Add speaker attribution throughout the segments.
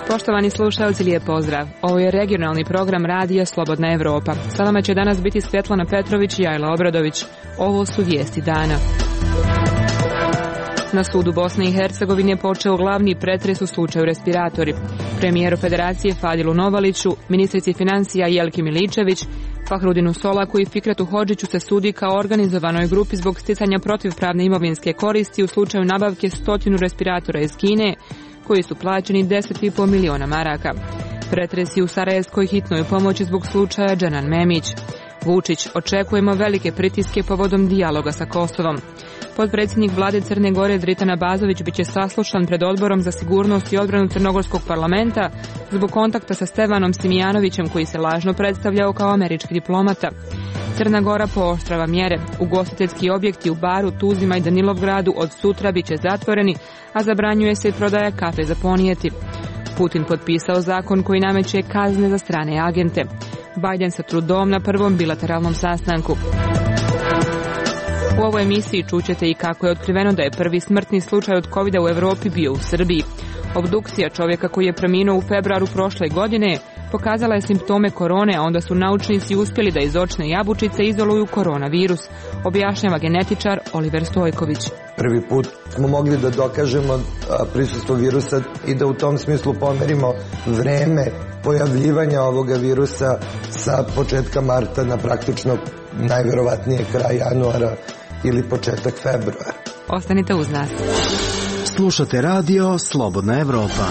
Speaker 1: Poštovani slušalci, lijep pozdrav. Ovo je regionalni program radija Slobodna Evropa. Sa vama će danas biti Svetlana Petrović i Ajla Obradović. Ovo su vijesti dana. Na sudu Bosne i Hercegovine počeo glavni pretres u slučaju respiratori. Premijeru Federacije Fadilu Novaliću, ministrici financija Jelki Miličević, Fahrudinu Solaku i Fikratu Hodžiću se sudi kao organizovanoj grupi zbog sticanja protivpravne imovinske koristi u slučaju nabavke 100 respiratora iz Kine, koji su plaćeni 10,5 miliona maraka. Pretresi u Sarajevskoj hitnoj pomoći zbog slučaja Džanan Memić. Vučić: očekujemo velike pritiske povodom dijaloga sa Kosovom. Potpredsjednik vlade Crne Gore Dritan Abazović biće saslušan pred Odborom za sigurnost i odbranu Crnogorskog parlamenta zbog kontakta sa Stevanom Simijanovićem, koji se lažno predstavljao kao američki diplomata. Crna Gora pooštrava mjere. Ugostiteljski objekti u Baru, Tuzima i Danilovgradu od sutra biće zatvoreni, a zabranjuje se i prodaja kafe za ponijeti. Putin potpisao zakon koji nameće kazne za strane agente. Biden sa Trudom na prvom bilateralnom sastanku. U ovoj emisiji čućete i kako je otkriveno da je prvi smrtni slučaj od covida u Europi bio u Srbiji. Obdukcija čovjeka koji je preminuo u februaru prošle godine pokazala je simptome korone, a onda su naučnici uspjeli da iz očne jabučice izoluju koronavirus, objašnjava genetičar Oliver Stojković.
Speaker 2: Prvi put smo mogli da dokažemo prisustvo virusa i da u tom smislu pomerimo vreme pojavljivanja ovoga virusa sa početka marta na praktično najverovatnije kraj januara ili početak februara.
Speaker 1: Ostanite uz nas.
Speaker 3: Slušate radio Slobodna Evropa.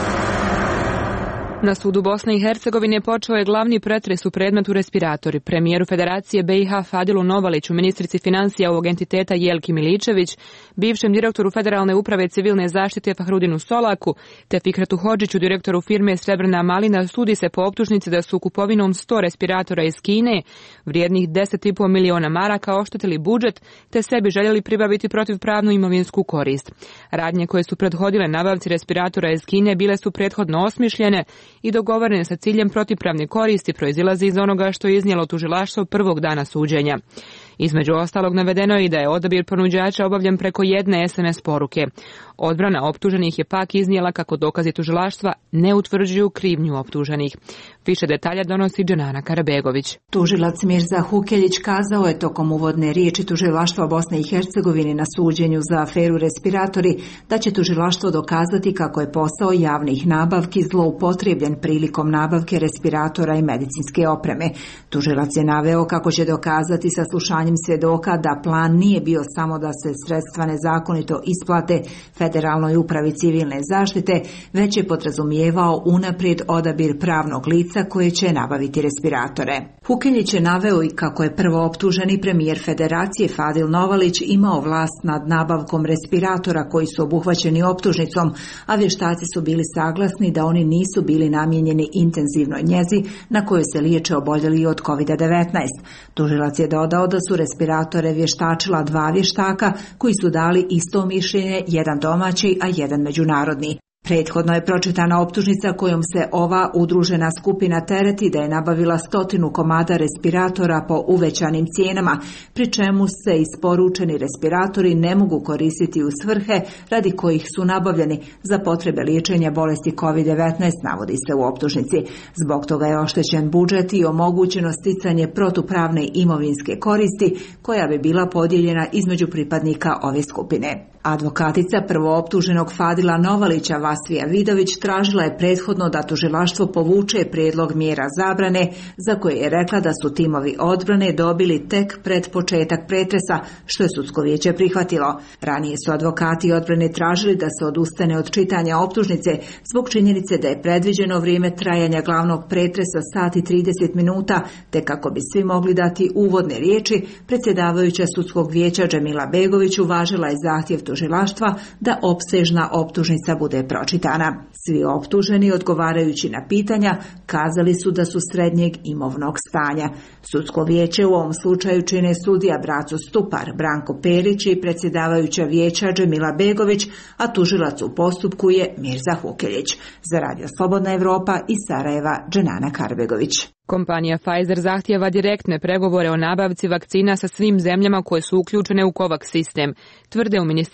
Speaker 1: Na sudu Bosne i Hercegovine počeo je glavni pretres u predmetu respiratori. Premijeru Federacije BiH Fadilu Novaliću, ministrici financija ovog entiteta Jelki Miličević, bivšem direktoru Federalne uprave civilne zaštite Fahrudinu Solaku, te Fikratu Hodžiću, direktoru firme Srebrna malina, sudi se po optužnici da su kupovinom 100 respiratora iz Kine, vrijednih 10,5 miliona maraka, oštetili budžet, te sebi željeli pribaviti protivpravnu imovinsku korist. Radnje koje su prethodile nabavci respiratora iz Kine bile su prethodno osmišljene i dogovorene sa ciljem protivpravne koristi, proizilazi iz onoga što je iznijelo tužilaštvo prvog dana suđenja. Između ostalog navedeno je i da je odabir ponuđača obavljen preko jedne SMS poruke. Odbrana optuženih je pak iznijela kako dokazi tužilaštva ne utvrđuju krivnju optuženih. Više detalja donosi Dženana Karabegović.
Speaker 4: Tužilac Mirza Hukeljić kazao je tokom uvodne riječi tužilaštva Bosne i Hercegovine na suđenju za aferu respiratori da će tužilaštvo dokazati kako je posao javnih nabavki zloupotrebljen prilikom nabavke respiratora i medicinske opreme. Tužilac je naveo kako će dokazati saslušanjem svjedoka da plan nije bio samo da se sredstva nezakonito isplate Federalnoj upravi civilne zaštite, već je podrazumijevao unaprijed odabir pravnog lica koje će nabaviti respiratore. Hukeljić je naveo i kako je prvo optuženi premijer Federacije Fadil Novalić imao vlast nad nabavkom respiratora koji su obuhvaćeni optužnicom, a vještaci su bili saglasni da oni nisu bili namijenjeni intenzivnoj njezi na kojoj se liječe oboljeli od COVID-19. Tužilac je dodao da su respiratore vještačila 2 vještaka koji su dali isto mišljenje, jedan domaći, a jedan međunarodni. Prethodno je pročitana optužnica kojom se ova udružena skupina tereti da je nabavila 100 komada respiratora po uvećanim cijenama, pri čemu se isporučeni respiratori ne mogu koristiti u svrhe radi kojih su nabavljeni za potrebe liječenja bolesti COVID-19, navodi se u optužnici. Zbog toga je oštećen budžet i omogućeno sticanje protupravne imovinske koristi koja bi bila podijeljena između pripadnika ove skupine. Advokatica prvooptuženog Fadila Novalića Vasvija Vidović tražila je prethodno da tužilaštvo povuče prijedlog mjera zabrane za koje je rekla da su timovi odbrane dobili tek pred početak pretresa, što je sudsko vijeće prihvatilo. Ranije su advokati odbrane tražili da se odustane od čitanja optužnice zbog činjenice da je predviđeno vrijeme trajanja glavnog pretresa sat i 30 minuta, te kako bi svi mogli dati uvodne riječi, predsjedavajuća sudskog vijeća Džemila Begović uvažila je zahtjev tužilaštva da opsežna optužnica bude pročitana. Svi optuženi, odgovarajući na pitanja, kazali su da su srednjeg imovnog stanja. Sudsko vijeće u ovom slučaju čine sudija Braco Stupar, Branko Perić i predsjedavajuća vijeća Džemila Begović, a tužilac u postupku je Mirza Hukeljić. Za Radio Slobodna Evropa iz Sarajeva, Dženana Karbegović.
Speaker 1: Kompanija Pfizer zahtijeva direktne pregovore o nabavci vakcina sa svim zemljama koje su uključene u COVAX sistem, tvrde u Ministarstvu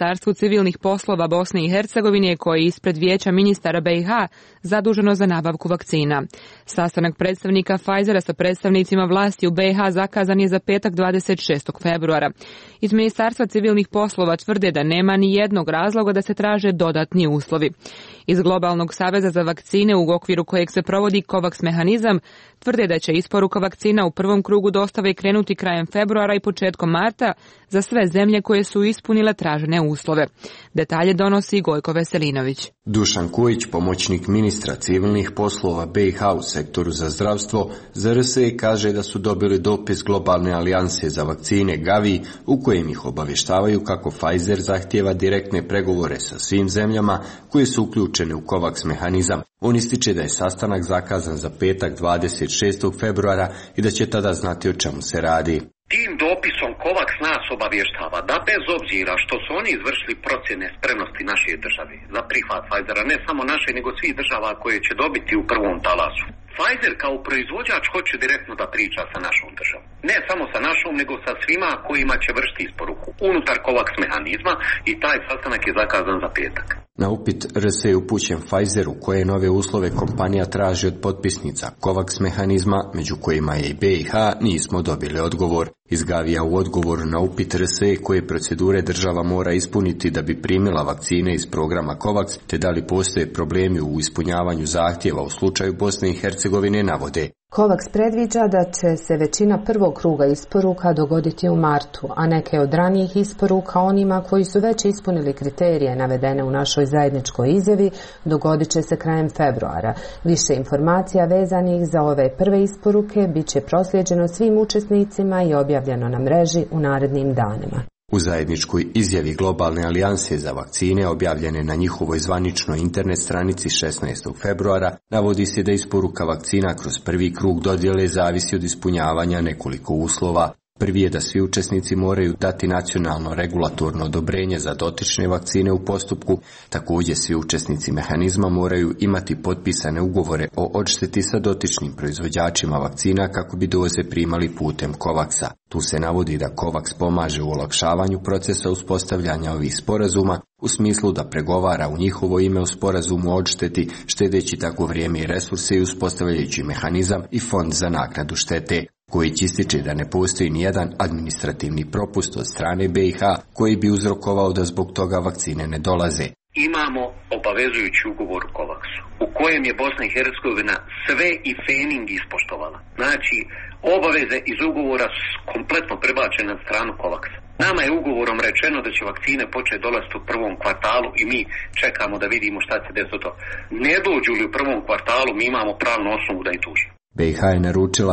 Speaker 1: Ministarstvu civilnih poslova Bosne i Hercegovine koje je ispred Vijeća ministara BiH zaduženo za nabavku vakcina. Sastanak predstavnika Pfizera sa predstavnicima vlasti u BiH zakazan je za petak 26. februara. Iz Ministarstva civilnih poslova tvrde da nema ni jednog razloga da se traže dodatni uslovi. Iz Globalnog saveza za vakcine u okviru kojeg se provodi COVAX mehanizam tvrde da će isporuka vakcina u prvom krugu dostave krenuti krajem februara i početkom marta za sve zemlje koje su ispunile tražene uslove. Detalje donosi Gojko Veselinović.
Speaker 5: Dušan Kujić, pomoćnik ministra civilnih poslova BiH u sektoru za zdravstvo, za RSE kaže da su dobili dopis Globalne alijanse za vakcine Gavi u kojem ih obavještavaju kako Pfizer zahtijeva direktne pregovore sa svim zemljama koje su uključene u COVAX mehanizam. On ističe da je sastanak zakazan za petak 26. februara i da će tada znati o čemu se radi.
Speaker 6: Tim dopisom COVAX nas obavještava da bez obzira što su oni izvršili procjene spremnosti naše države za prihvat Pfizera, ne samo naše nego svih država koje će dobiti u prvom talasu, Pfizer kao proizvođač hoće direktno da priča sa našom državom. Ne samo sa našom, nego sa svima kojima će vršiti isporuku unutar COVAX mehanizma i taj sastanak je zakazan za petak.
Speaker 5: Na upit RSE upućen Pfizeru koje nove uslove kompanija traži od potpisnica COVAX mehanizma, među kojima je i BiH, nismo dobili odgovor. Iz Gavija u odgovoru na upit RSE koje procedure država mora ispuniti da bi primila vakcine iz programa COVAX, te da li postoje problemi u ispunjavanju zahtjeva u slučaju Bosne i Hercegovine, navode.
Speaker 7: COVAX predviđa da će se većina prvog kruga isporuka dogoditi u martu, a neke od ranijih isporuka onima koji su već ispunili kriterije navedene u našoj zajedničkoj izjavi dogodit će se krajem februara. Više informacija vezanih za ove prve isporuke bit će proslijeđeno svim učesnicima i objavljeno na mreži u narednim danima.
Speaker 5: U zajedničkoj izjavi Globalne alijanse za vakcine objavljene na njihovoj zvaničnoj internet stranici 16. februara navodi se da isporuka vakcina kroz prvi krug dodjele zavisi od ispunjavanja nekoliko uslova. Prvi je da svi učesnici moraju dati nacionalno regulatorno odobrenje za dotične vakcine u postupku. Također svi učesnici mehanizma moraju imati potpisane ugovore o odšteti sa dotičnim proizvođačima vakcina kako bi doze primali putem COVAX-a. Tu se navodi da COVAX pomaže u olakšavanju procesa uspostavljanja ovih sporazuma u smislu da pregovara u njihovo ime o sporazumu o odšteti, štedeći tako vrijeme i resurse i uspostavljajući mehanizam i fond za naknadu štete. Kojić ističe da ne postoji nijedan administrativni propust od strane BiH koji bi uzrokovao da zbog toga vakcine ne dolaze.
Speaker 6: Imamo obavezujući ugovor u COVAX-u u kojem je Bosna i Hercegovina sve i fening ispoštovala. Znači, obaveze iz ugovora su kompletno prebačene na stranu COVAX-a. Nama je ugovorom rečeno da će vakcine početi dolaziti u prvom kvartalu i mi čekamo da vidimo šta se desi to. Ne dođu li u prvom kvartalu, mi imamo pravnu osnovu da i tužimo.
Speaker 5: BiH je naručila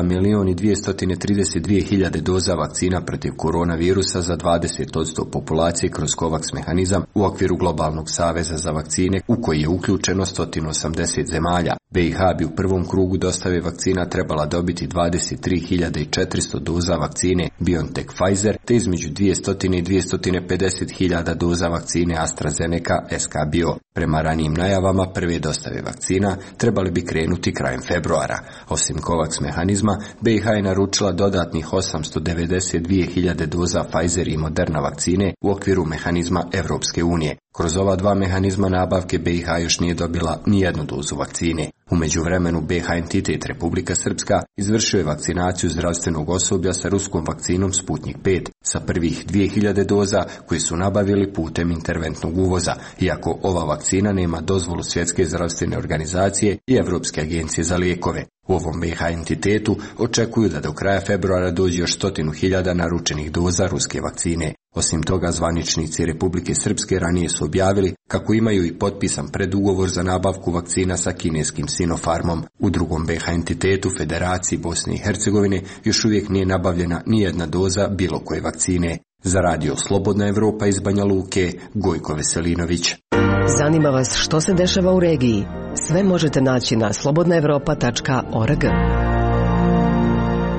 Speaker 5: 1.232.000 doza vakcina protiv koronavirusa za 20% populacije kroz COVAX mehanizam u okviru Globalnog saveza za vakcine u koji je uključeno 180 zemalja. BiH bi u prvom krugu dostave vakcina trebala dobiti 23.400 doza vakcine BioNTech Pfizer te između 200 i 250.000 doza vakcine AstraZeneca SK Bio. Prema ranijim najavama prve dostave vakcina trebali bi krenuti krajem februara. Osim COVAX mehanizma, BiH je naručila dodatnih 892.000 doza Pfizer i Moderna vakcine u okviru mehanizma Evropske unije. Kroz ova dva mehanizma nabavke BiH još nije dobila ni jednu dozu vakcine. U međuvremenu BiH entitet Republika Srpska izvršio je vakcinaciju zdravstvenog osoblja sa ruskom vakcinom Sputnik 5 sa prvih 2.000 doza koje su nabavili putem interventnog uvoza, iako ova vakcina nema dozvolu Svjetske zdravstvene organizacije i Europske agencije za lijekove. U ovom BiH entitetu očekuju da do kraja februara dođe još 100.000 naručenih doza ruske vakcine. Osim toga, zvaničnici Republike Srpske ranije su objavili kako imaju i potpisan predugovor za nabavku vakcina sa kineskim Sinopharmom. U drugom BiH entitetu Federaciji Bosne i Hercegovine još uvijek nije nabavljena ni jedna doza bilo koje vakcine. Za radio Slobodna Evropa iz Banja Luke, Gojko Veselinović.
Speaker 8: Zanima vas što se dešava u regiji? Sve možete naći na slobodnaevropa.org.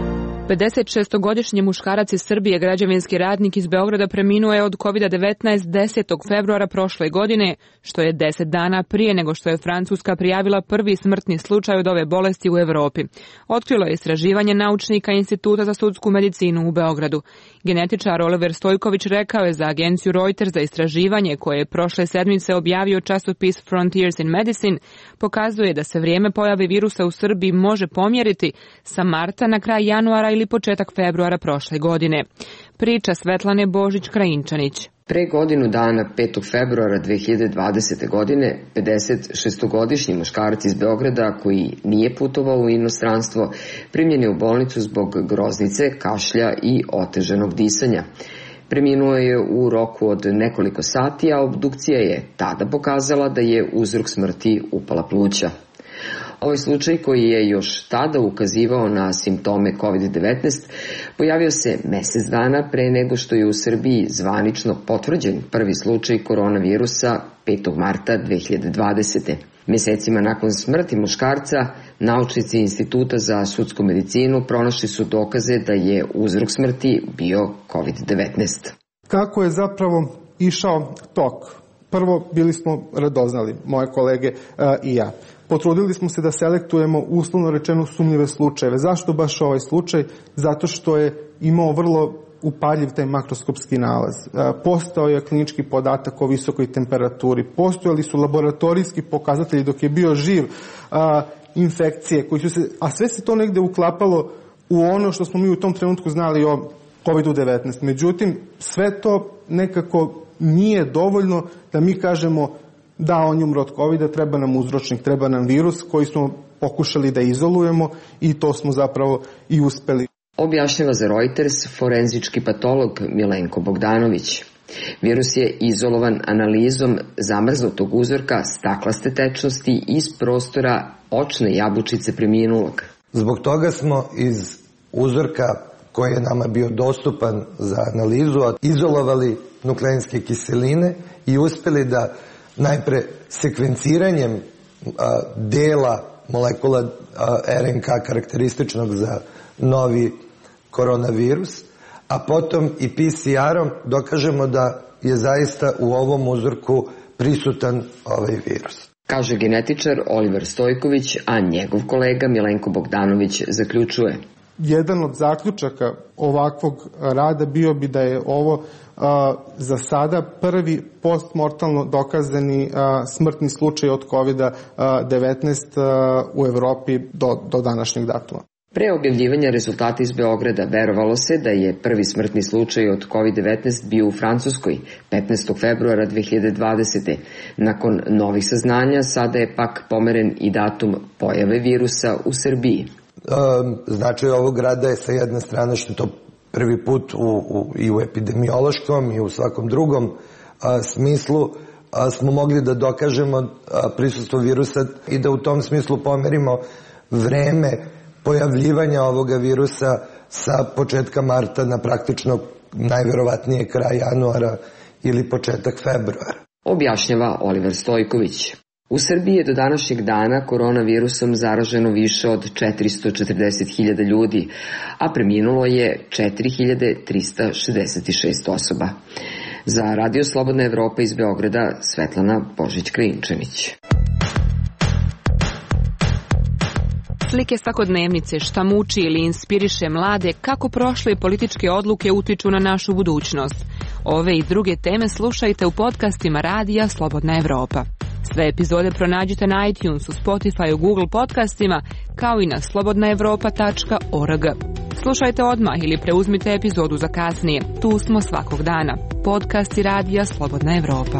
Speaker 1: 56-godišnji muškarac iz Srbije, građevinski radnik iz Beograda, preminuo je od COVID-19 10. februara prošle godine, što je 10 dana prije nego što je Francuska prijavila prvi smrtni slučaj od ove bolesti u Evropi. Otkrilo je istraživanje naučnika Instituta za sudsku medicinu u Beogradu. Genetičar Oliver Stojković rekao je za agenciju Reuters da istraživanje koje je prošle sedmice objavio časopis Frontiers in Medicine pokazuje da se vrijeme pojave virusa u Srbiji može pomjeriti sa marta na kraj januara ili početak februara prošle godine. Priča Svetlane Božić-Krajinčanić.
Speaker 9: Pre godinu dana, 5. februara 2020. godine, 56-godišnji muškarac iz Beograda koji nije putovao u inostranstvo primljen je u bolnicu zbog groznice, kašlja i otežanog disanja. Preminuo je u roku od nekoliko sati, a obdukcija je tada pokazala da je uzrok smrti upala pluća. Ovaj slučaj, koji je još tada ukazivao na simptome COVID-19, pojavio se mesec dana pre nego što je u Srbiji zvanično potvrđen prvi slučaj koronavirusa 5. marta 2020. Mesecima nakon smrti muškarca, naučnici Instituta za sudsku medicinu pronašli su dokaze da je uzrok smrti bio COVID-19.
Speaker 10: Kako je zapravo išao tok? Prvo, bili smo radoznali, moje kolege i ja. Potrudili smo se da selektujemo uslovno rečeno sumnjive slučajeve. Zašto baš ovaj slučaj? Zato što je imao vrlo upaljiv taj makroskopski nalaz. Postao je klinički podatak o visokoj temperaturi. Postojali su laboratorijski pokazatelji dok je bio živ infekcije, a sve se to negde uklapalo u ono što smo mi u tom trenutku znali o COVID-19. Međutim, sve to nekako nije dovoljno da mi kažemo da on je umro od COVID-a, treba nam uzročnik, treba nam virus koji smo pokušali da izolujemo i to smo zapravo i uspeli.
Speaker 9: Objašnjava za Reuters forenzički patolog Milenko Bogdanović. Virus je izolovan analizom zamrznutog uzorka staklaste tečnosti iz prostora očne jabučice preminulog.
Speaker 2: Zbog toga smo iz uzorka koji je nama bio dostupan za analizu izolovali nukleinske kiseline i uspeli da najpre sekvenciranjem dela molekula RNK karakterističnog za novi koronavirus, a potom i PCR-om dokažemo da je zaista u ovom uzorku prisutan ovaj virus.
Speaker 9: Kaže genetičar Oliver Stojković, a njegov kolega Milenko Bogdanović zaključuje.
Speaker 10: Jedan od zaključaka ovakvog rada bio bi da je ovo za sada prvi postmortalno dokazani smrtni slučaj od COVID-19 u Evropi do današnjeg datuma.
Speaker 9: Pre objavljivanja rezultata iz Beograda verovalo se da je prvi smrtni slučaj od COVID-19 bio u Francuskoj 15. februara 2020. Nakon novih saznanja sada je pak pomeren i datum pojave virusa u Srbiji.
Speaker 2: Značaj ovog rada je sa jedne strane što to prvi put i u epidemiološkom i u svakom drugom smislu smo mogli da dokažemo prisustvo virusa i da u tom smislu pomerimo vreme pojavljivanja ovoga virusa sa početka marta na praktično najverovatnije kraj januara ili početak februara.
Speaker 9: Objašnjava Oliver Stojković. U Srbiji je do današnjeg dana koronavirusom zaraženo više od 440.000 ljudi, a preminulo je 4.366 osoba. Za Radio Slobodna Evropa iz Beograda, Svetlana Božić-Krajinčanić.
Speaker 1: Slike svakodnevnice, šta muči ili inspiriše mlade, kako prošle političke odluke utiču na našu budućnost. Ove i druge teme slušajte u podcastima Radija Slobodna Evropa. Sve epizode pronađite na iTunesu, Spotifyu, Google podcastima, kao i na slobodnaevropa.org. Slušajte odmah ili preuzmite epizodu za kasnije. Tu smo svakog dana. Podcasti Radija Slobodna Evropa.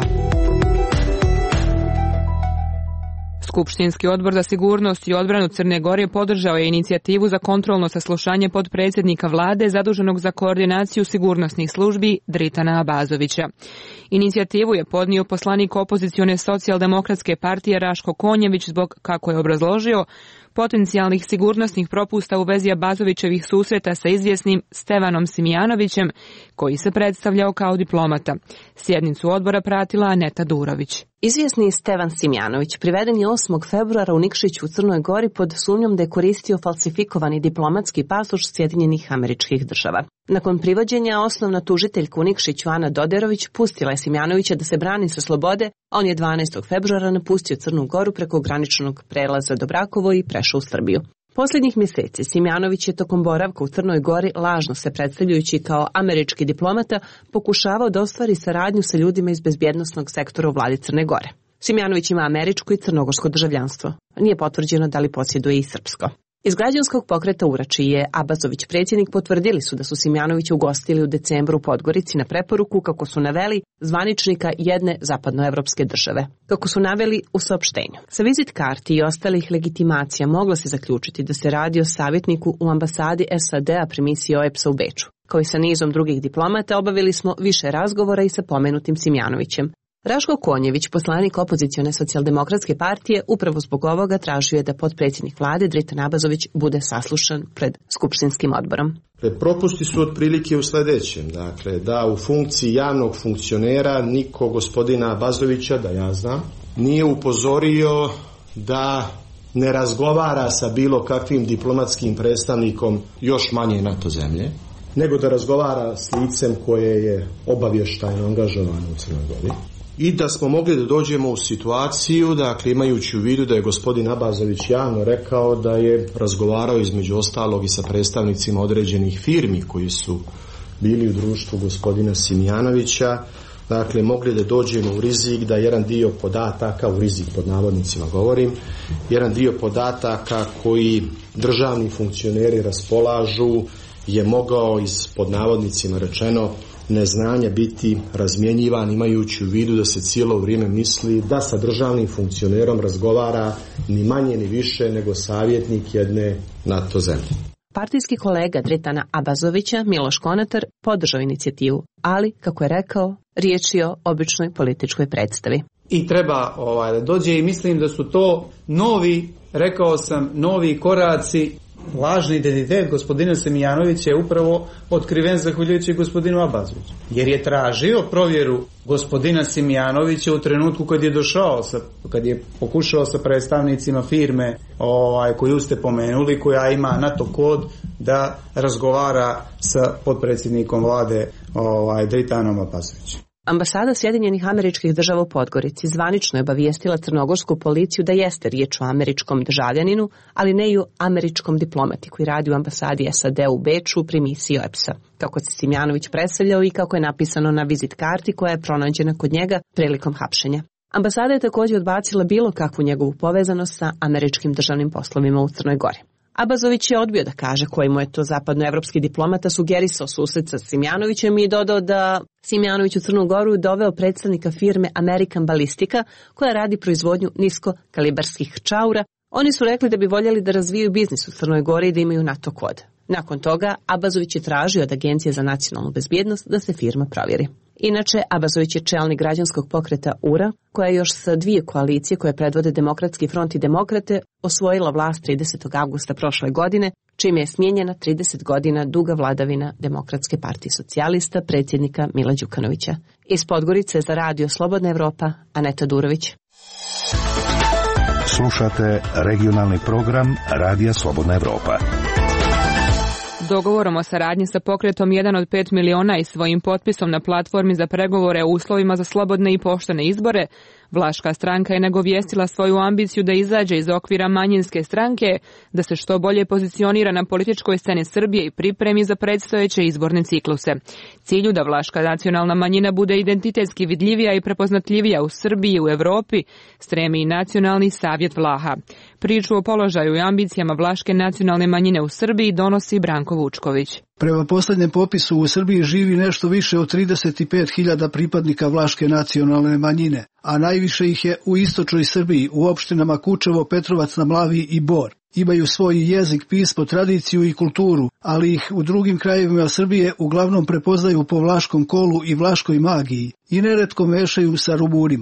Speaker 1: Skupštinski odbor za sigurnost i odbranu Crne Gore podržao je inicijativu za kontrolno saslušanje podpredsjednika vlade zaduženog za koordinaciju sigurnosnih službi Dritana Abazovića. Inicijativu je podnio poslanik opozicione socijaldemokratske partije Raško Konjević zbog, kako je obrazložio, potencijalnih sigurnosnih propusta u vezi Abazovićevih susreta sa izvjesnim Stevanom Simjanovićem, koji se predstavljao kao diplomata. Sjednicu odbora pratila Aneta Durović.
Speaker 11: Izvjesni Stevan Simjanović priveden je 8. februara u Nikšiću u Crnoj Gori pod sumnjom da je koristio falsifikovani diplomatski pasoš Sjedinjenih Američkih Država. Nakon privođenja, osnovna tužiteljka u Nikšiću Ana Doderović pustila je Simjanovića da se brani sa slobode, a on je 12. februara napustio Crnu Goru preko graničnog prelaza do Brakovo i prešao u Srbiju. Posljednjih mjeseci Simjanović je tokom boravka u Crnoj Gori, lažno se predstavljajući kao američki diplomata, pokušavao da ostvari saradnju sa ljudima iz bezbjednosnog sektora u vladi Crne Gore. Simjanović ima američko i crnogorsko državljanstvo. Nije potvrđeno da li posjeduje i srpsko. Iz građanskog pokreta URA, čiji je Abazović predsjednik, potvrdili su da su Simjanovića ugostili u decembru u Podgorici na preporuku, kako su naveli, zvaničnika jedne zapadnoevropske države. Kako su naveli u saopštenju. Sa vizit karti i ostalih legitimacija moglo se zaključiti da se radi o savjetniku u ambasadi SAD-a pri misiji OEBS-a u Beču. Kao i sa nizom drugih diplomata, obavili smo više razgovora i sa pomenutim Simjanovićem. Raško Konjević, poslanik opozicione socijaldemokratske partije, upravo zbog ovoga tražio je da potpredsjednik vlade Dritan Abazović bude saslušan pred skupštinskim odborom.
Speaker 12: Propusti su otprilike u sljedećem, dakle, da u funkciji javnog funkcionera niko gospodina Abazovića, da ja znam, nije upozorio da ne razgovara sa bilo kakvim diplomatskim predstavnikom još manje NATO zemlje, nego da razgovara s licem koje je obavještajno angažovano u Crnoj Gori. I da smo mogli da dođemo u situaciju, dakle, imajući u vidu da je gospodin Abazović javno rekao da je razgovarao između ostalog i sa predstavnicima određenih firmi koji su bili u društvu gospodina Simjanovića, dakle, mogli da dođemo u rizik da jedan dio podataka, u rizik pod navodnicima govorim, jedan dio podataka koji državni funkcioneri raspolažu je mogao iz pod navodnicima rečeno neznanja biti razmjenjivan, imajući u vidu da se cijelo vrijeme misli da sa državnim funkcionerom razgovara ni manje ni više nego savjetnik jedne NATO zemlje.
Speaker 11: Partijski kolega Dritana Abazovića, Miloš Konatar, podržao inicijativu, ali, kako je rekao, riječ je o običnoj političkoj predstavi.
Speaker 13: I treba da dođe i mislim da su to novi koraci. Lažni identitet gospodina Simjanovića je upravo otkriven zahvaljujući gospodinu Abazoviću. Jer je tražio provjeru gospodina Simjanovića u trenutku kad je pokušao sa predstavnicima firme koju ste pomenuli, koja ima NATO kod, da razgovara sa potpredsjednikom vlade Dritanom Abazovićem.
Speaker 11: Ambasada Sjedinjenih Američkih Država u Podgorici zvanično je obavijestila crnogorsku policiju da jeste riječ o američkom državljaninu, ali ne i o američkom diplomati koji radi u ambasadi SAD u Beču pri misiji OEBS-a, kako se Simjanović predstavljao i kako je napisano na vizit karti koja je pronađena kod njega prilikom hapšenja. Ambasada je također odbacila bilo kakvu njegovu povezanost sa američkim državnim poslovima u Crnoj Gori. Abazović je odbio da kaže koji mu je to zapadnoevropski diplomata sugerisao susret sa Simjanovićem i dodao da Simjanović u Crnu Goru doveo predstavnika firme American Ballistica koja radi proizvodnju niskokalibarskih čaura. Oni su rekli da bi voljeli da razvijaju biznis u Crnoj Gori i da imaju NATO kod. Nakon toga Abazović je tražio od Agencije za nacionalnu bezbjednost da se firma provjeri. Inače, Abazović je čelnik građanskog pokreta URA, koja je još sa dvije koalicije koje predvode Demokratski front i Demokrate osvojila vlast 30. avgusta prošle godine, čime je smijenjena 30 godina duga vladavina Demokratske partije socijalista predsjednika Mila Đukanovića. Iz Podgorice za Radio Slobodna Evropa, Aneta Durović.
Speaker 14: Slušate regionalni program Radija Slobodna Evropa.
Speaker 1: Dogovorom o saradnji sa pokretom 1 od 5 miliona i svojim potpisom na platformi za pregovore o uslovima za slobodne i poštene izbore, Vlaška stranka je nagovijestila svoju ambiciju da izađe iz okvira manjinske stranke, da se što bolje pozicionira na političkoj sceni Srbije i pripremi za predstojeće izborne cikluse. Cilju da vlaška nacionalna manjina bude identitetski vidljivija i prepoznatljivija u Srbiji i u Evropi stremi i Nacionalni savjet Vlaha. Priču o položaju i ambicijama vlaške nacionalne manjine u Srbiji donosi Branko Vučković.
Speaker 15: Prema posljednjem popisu u Srbiji živi nešto više od 35.000 pripadnika vlaške nacionalne manjine, a najviše ih je u istočnoj Srbiji, u opštinama Kučevo, Petrovac na Mlavi i Bor. Imaju svoj jezik, pismo, tradiciju i kulturu, ali ih u drugim krajevima Srbije uglavnom prepoznaju po vlaškom kolu i vlaškoj magiji i neretko mešaju sa Rumunima.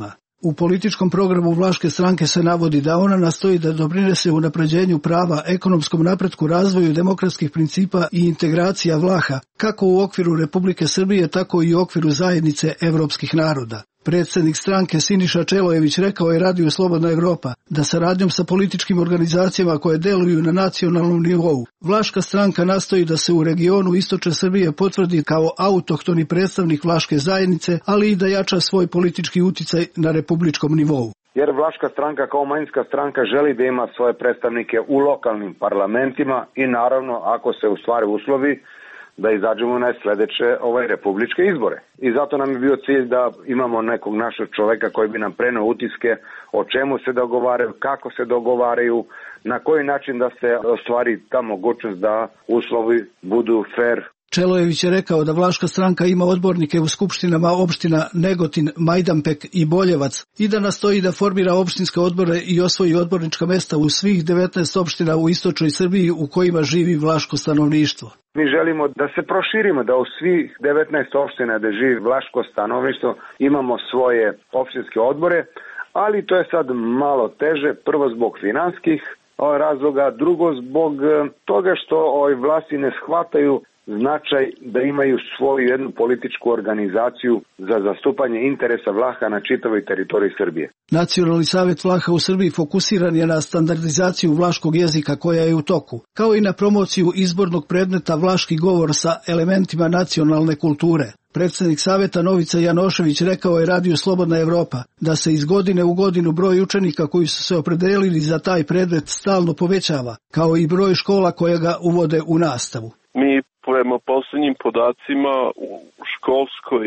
Speaker 15: U političkom programu Vlaške stranke se navodi da ona nastoji da doprinese unapređenju prava, ekonomskom napretku, razvoju demokratskih principa i integracija Vlaha, kako u okviru Republike Srbije, tako i u okviru zajednice evropskih naroda. Predsjednik stranke Siniša Čelojević rekao je Radiju Slobodna Evropa da saradnjom sa političkim organizacijama koje deluju na nacionalnom nivou, Vlaška stranka nastoji da se u regionu istočne Srbije potvrdi kao autohtoni predstavnik Vlaške zajednice, ali i da jača svoj politički uticaj na republičkom nivou.
Speaker 16: Jer Vlaška stranka kao manjinska stranka želi da ima svoje predstavnike u lokalnim parlamentima i naravno ako se u stvari uslovi da izađemo na sledeće republičke izbore. I zato nam je bio cilj da imamo nekog našeg čoveka koji bi nam preneo utiske o čemu se dogovaraju, kako se dogovaraju, na koji način da se ostvari ta mogućnost da uslovi budu fair.
Speaker 15: Čelojević je rekao da Vlaška stranka ima odbornike u skupštinama opština Negotin, Majdanpek i Boljevac i da nastoji da formira opštinske odbore i osvoji odbornička mesta u svih 19 opština u istočnoj Srbiji u kojima živi vlaško stanovništvo.
Speaker 16: Mi želimo da se proširimo, da u svih 19 opština da živi vlaško stanovništvo imamo svoje opštinske odbore, ali to je sad malo teže, prvo zbog finanskih razloga, drugo zbog toga što vlasti ne shvataju značaj da imaju svoju jednu političku organizaciju za zastupanje interesa Vlaha na čitavoj teritoriji Srbije.
Speaker 15: Nacionalni savjet Vlaha u Srbiji fokusiran je na standardizaciju vlaškog jezika koja je u toku, kao i na promociju izbornog predmeta vlaški govor sa elementima nacionalne kulture. Predsjednik savjeta Novica Janošević rekao je Radiju Slobodna Evropa da se iz godine u godinu broj učenika koji su se opredelili za taj predmet stalno povećava, kao i broj škola koje ga uvode u nastavu.
Speaker 17: Mi prema posljednjim podacima u školskoj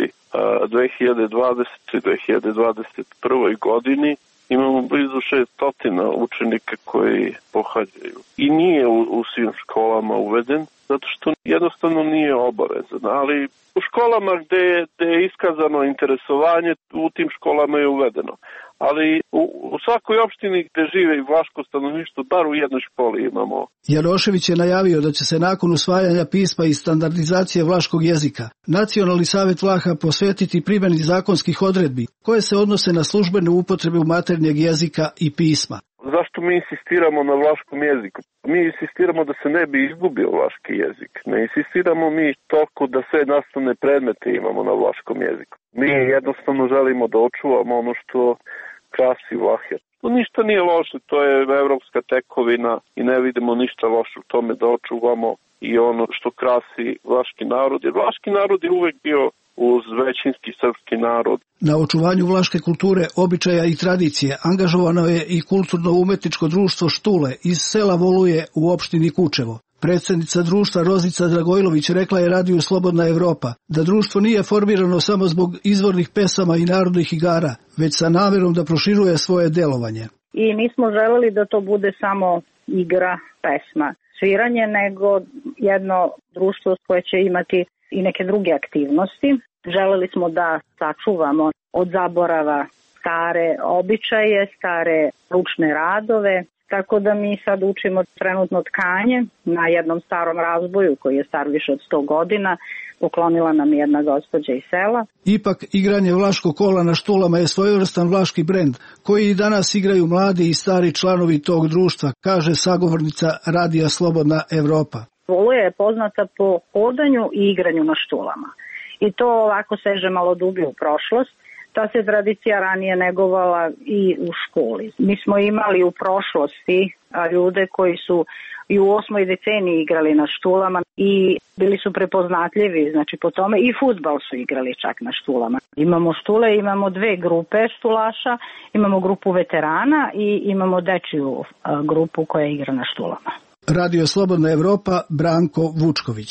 Speaker 17: 2020-2021. godini imamo blizu 600 učenika koji pohađaju. I nije u svim školama uveden, zato što jednostavno nije obavezan. Ali u školama gde je iskazano interesovanje, u tim školama je uvedeno. Ali u svakoj opštini gde žive i vlaško stanovništvo, bar u jednoj školi imamo.
Speaker 15: Janošević je najavio da će se nakon usvajanja pisma i standardizacije vlaškog jezika Nacionalni savjet Vlaha posvetiti primjeni zakonskih odredbi koje se odnose na službenu upotrebu maternjeg jezika i pisma.
Speaker 17: Zašto mi insistiramo na vlaškom jeziku? Mi insistiramo da se ne bi izgubio vlaški jezik. Ne insistiramo mi toliko da sve nastavne predmete imamo na vlaškom jeziku. Mi jednostavno želimo da očuvamo ono što krasi Vlahe. To ništa nije loše, to je evropska tekovina i ne vidimo ništa loše u tome da očuvamo i ono što krasi vlaški narod. Jer vlaški narod je uvek bio uz većinski srpski narod.
Speaker 15: Na očuvanju vlaške kulture, običaja i tradicije angažovano je i kulturno-umetničko društvo Štule iz sela Voluje u opštini Kučevo. Predsjednica društva Rozica Dragojlović rekla je Radiju Slobodna Evropa da društvo nije formirano samo zbog izvornih pesama i narodnih igara, već sa namerom da proširuje svoje delovanje.
Speaker 18: I nismo želeli da to bude samo igra, pesma, sviranje, nego jedno društvo koje će imati i neke druge aktivnosti. Želeli smo da sačuvamo od zaborava stare običaje, stare ručne radove, tako da mi sad učimo trenutno tkanje na jednom starom razboju koji je star više od 100 godina. Poklonila nam jedna gospođa iz sela.
Speaker 15: Ipak, igranje vlaškog kola na štulama je svojevrstan vlaški brend, koji i danas igraju mladi i stari članovi tog društva, kaže sagovornica Radija Slobodna Evropa.
Speaker 18: Voluje je poznata po hodanju i igranju na štulama. I to ovako seže malo dublje u prošlost. Ta se tradicija ranije negovala i u školi. Mi smo imali u prošlosti ljude koji su i u 8. deceniji igrali na štulama i bili su prepoznatljivi, znači po tome i fudbal su igrali čak na štulama. Imamo štule, imamo dve grupe štulaša, imamo grupu veterana i imamo dečiju grupu koja igra na štulama.
Speaker 15: Radio Slobodna Evropa, Branko Vučković.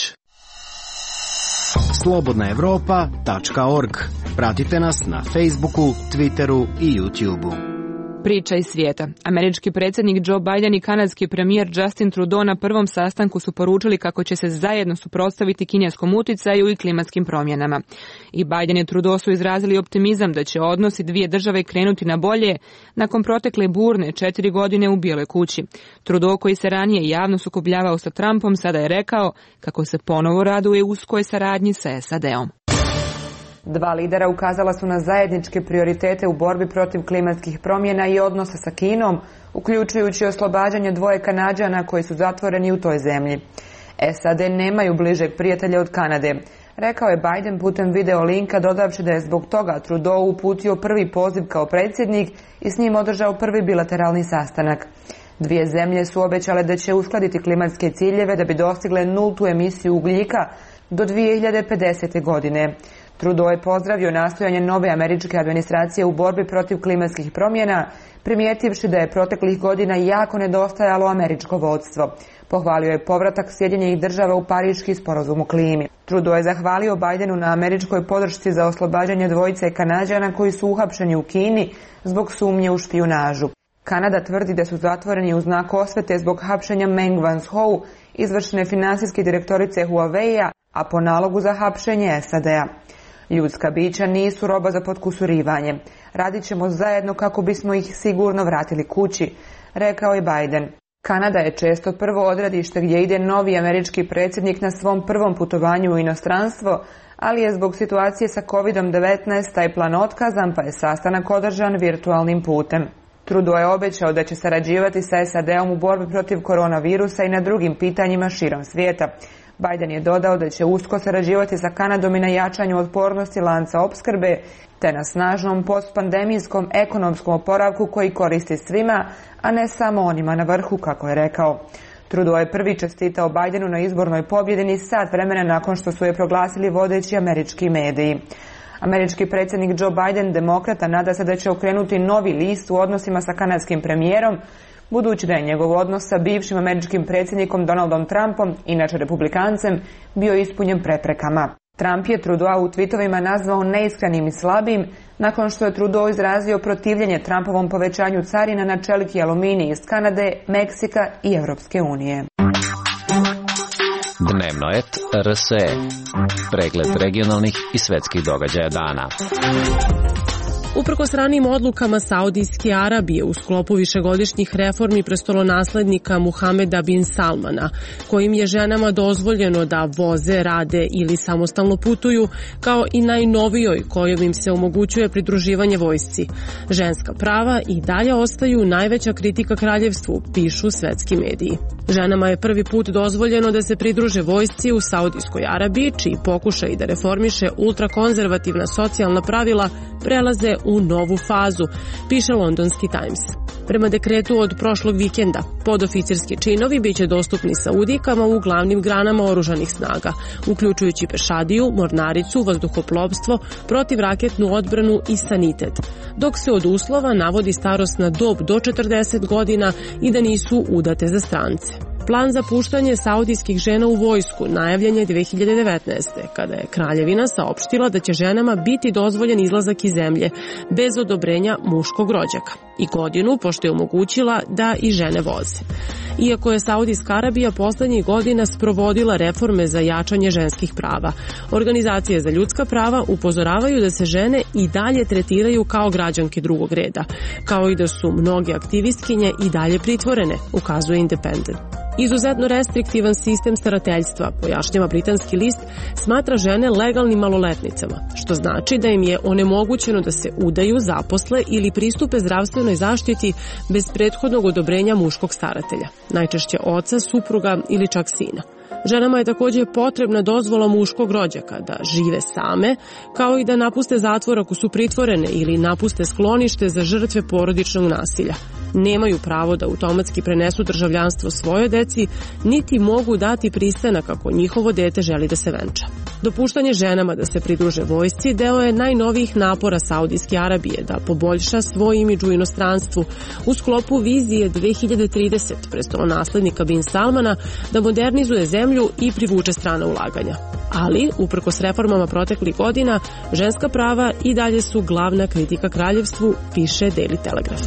Speaker 3: slobodnaevropa.org. Pratite nas na Facebooku, Twitteru i YouTubeu.
Speaker 1: Priča iz svijeta. Američki predsjednik Joe Biden i kanadski premijer Justin Trudeau na prvom sastanku su poručili kako će se zajedno suprotstaviti kineskom uticaju i klimatskim promjenama. I Biden i Trudeau su izrazili optimizam da će odnosi dvije države krenuti na bolje nakon protekle burne 4 godine u Bijeloj kući. Trudeau, koji se ranije javno sukobljavao sa Trumpom, sada je rekao kako se ponovo raduje uskoj saradnji sa SAD-om.
Speaker 19: Dva lidera ukazala su na zajedničke prioritete u borbi protiv klimatskih promjena i odnosa sa Kinom, uključujući oslobađanje dvoje Kanađana koji su zatvoreni u toj zemlji. SAD nemaju bližeg prijatelja od Kanade, rekao je Biden putem video linka, dodavši da je zbog toga Trudeau uputio prvi poziv kao predsjednik i s njim održao prvi bilateralni sastanak. Dvije zemlje su obećale da će uskladiti klimatske ciljeve da bi dostigle nultu emisiju ugljika do 2050. godine. Trudeau je pozdravio nastojanje nove američke administracije u borbi protiv klimatskih promjena, primijetivši da je proteklih godina jako nedostajalo američko vodstvo. Pohvalio je povratak Sjedinjenih država u Pariški sporazum o klimi. Trudeau je zahvalio Bidenu na američkoj podršci za oslobađanje dvojice Kanađana koji su uhapšeni u Kini zbog sumnje u špijunažu. Kanada tvrdi da su zatvoreni u znak osvete zbog hapšenja Meng Wanzhou, izvršne finansijske direktorice Huawei-a, a po nalogu za hapšenje SAD-a. Ljudska bića nisu roba za potkusurivanje. Radit ćemo zajedno kako bismo ih sigurno vratili kući, rekao je Biden. Kanada je često prvo odredište gdje ide novi američki predsjednik na svom prvom putovanju u inostranstvo, ali je zbog situacije sa COVID-19 taj plan otkazan, pa je sastanak održan virtualnim putem. Trudeau je obećao da će sarađivati sa SAD-om u borbi protiv koronavirusa i na drugim pitanjima širom svijeta. Biden je dodao da će usko sarađivati sa Kanadom i na jačanju otpornosti lanca opskrbe, te na snažnom postpandemijskom ekonomskom oporavku koji koristi svima, a ne samo onima na vrhu, kako je rekao. Trudeau je prvi čestitao Bidenu na izbornoj pobjedi ni sat vremena nakon što su je proglasili vodeći američki mediji. Američki predsjednik Joe Biden, demokrata, nada se da će okrenuti novi list u odnosima sa kanadskim premijerom, budući da je njegov odnos sa bivšim američkim predsjednikom Donaldom Trumpom, inače republikancem, bio ispunjen preprekama. Trump je Trudeau u tweetovima nazvao neiskrenim i slabim, nakon što je Trudeau izrazio protivljenje Trumpovom povećanju carina na čelik i aluminij iz Kanade, Meksika i Europske unije.
Speaker 20: Dnevnoet RSE. Pregled regionalnih i svetskih događaja dana.
Speaker 21: Uprkos ranijim odlukama Saudijske Arabije u sklopu višegodišnjih reformi prestolonaslednika Muhameda bin Salmana, kojim je ženama dozvoljeno da voze, rade ili samostalno putuju, kao i najnovijoj kojom im se omogućuje pridruživanje vojsci. Ženska prava i dalje ostaju najveća kritika kraljevstvu, pišu svetski mediji. Ženama je prvi put dozvoljeno da se pridruže vojsci u Saudijskoj Arabiji, čiji pokušaj da reformiše ultrakonzervativna socijalna pravila prelaze u novu fazu, piše londonski Times. Prema dekretu od prošlog vikenda, podoficirski činovi biće dostupni Saudijkama u glavnim granama oružanih snaga, uključujući pešadiju, mornaricu, vazduhoplovstvo, protivraketnu odbranu i sanitet, dok se od uslova navodi starosna dob do 40 godina i da nisu udate za strance. Plan za puštanje saudijskih žena u vojsku najavljen je 2019. kada je kraljevina saopštila da će ženama biti dozvoljen izlazak iz zemlje bez odobrenja muškog rođaka i godinu pošto je omogućila da i žene voze. Iako je Saudijska Arabija poslednjih godina sprovodila reforme za jačanje ženskih prava, organizacije za ljudska prava upozoravaju da se žene i dalje tretiraju kao građanke drugog reda, kao i da su mnoge aktivistkinje i dalje pritvorene, ukazuje Independent. Izuzetno restriktivan sistem starateljstva, pojašnjava britanski list, smatra žene legalnim maloletnicama, što znači da im je onemogućeno da se udaju, zaposle ili pristupe zdravstvenoj zaštiti bez prethodnog odobrenja muškog staratelja, najčešće oca, supruga ili čak sina. Ženama je također potrebna dozvola muškog rođaka da žive same, kao i da napuste zatvor ako su pritvorene ili napuste sklonište za žrtve porodičnog nasilja. Nemaju pravo da automatski prenesu državljanstvo svojoj deci, niti mogu dati pristanak ako njihovo dete želi da se venča. Dopuštanje ženama da se pridruže vojsci deo je najnovijih napora Saudijske Arabije da poboljša svoj imidž u inostranstvu u sklopu vizije 2030 prestolonaslednika bin Salmana da modernizuje zemlju i privuče strana ulaganja. Ali, uprkos reformama proteklih godina, ženska prava i dalje su glavna kritika kraljevstvu, piše Daily Telegraph.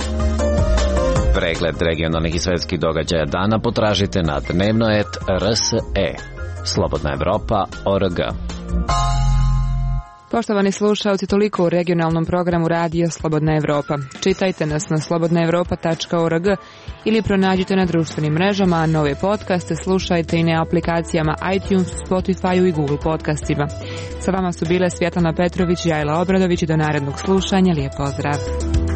Speaker 20: Pregled regionalnih i svetskih događaja dana potražite na dnevnoet.rs.e. Slobodna Evropa.org.
Speaker 1: Poštovani slušalci, toliko u regionalnom programu Radio Slobodna Evropa. Čitajte nas na slobodnaevropa.org ili pronađite na društvenim mrežama, a nove podcaste slušajte i na aplikacijama iTunes, Spotify i Google podcastima. Sa vama su bile Svjetlana Petrović i Ajla Obradović i do narednog slušanja. Lijep pozdrav!